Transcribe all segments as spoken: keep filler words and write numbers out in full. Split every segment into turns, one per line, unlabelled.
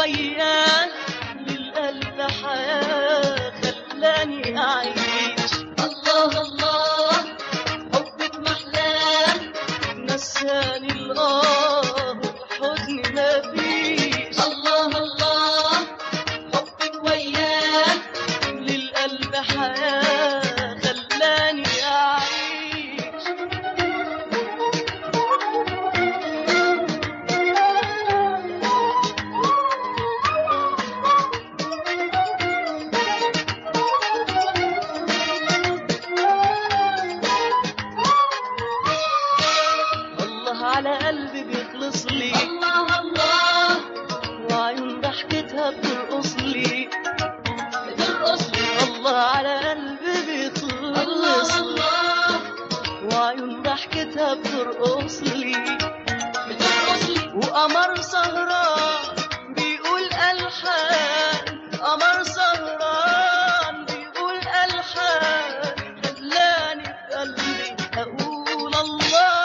وياه للقلب حياة خلاني أعيش. الله الله حبك محلاه نساني الآه والحزن مفيش. الله الله حبك وياه للقلب حياة خلاني أعيش. الله على قلبي بيخلص لي. الله الله وعيون ضحكتها بترقص لي بترقص لي. الله على قلبي بيخلص الله وعيون ضحكتها بترقص لي بترقص لي. وقمر سهران بيقول ألحان قمر سهران بيقول ألحان خلاني في قلبي أقول الله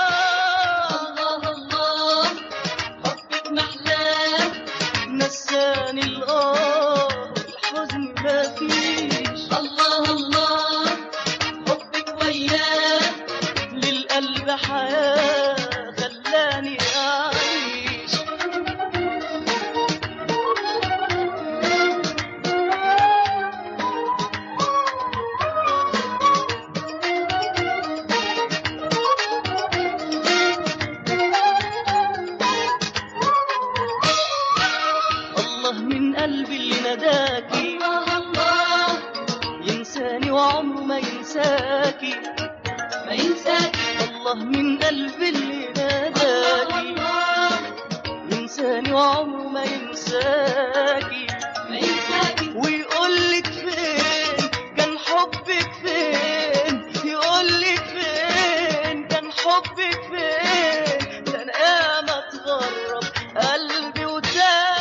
نساني الآه والحزن مفيش. الله الله حبك وياه للقلب حياة خلاني أعيش. من قلبي اللي نداكي. الله الله ينساني وعمره ما ينساكي ما ينساكي. الله من قلبي اللي نداكي. الله ينساني وعمره ما ينساكي ما ينساكي. ويقولك فين كان حبك فين يقولك فين كان حبك فين. ده انا ياما اتغرب قلبي وتاه.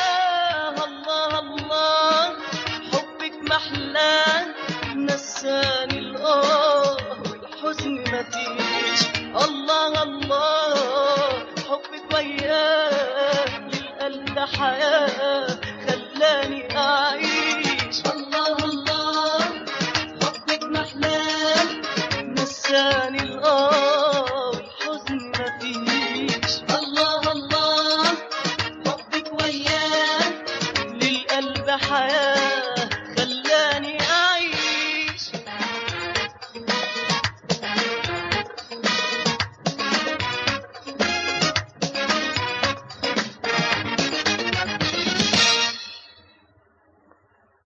محلاه نساني الآه والحزن مفيش. الله الله حبك وياه للقلب حياة خلاني أعيش. الله الله حبك محلاه نساني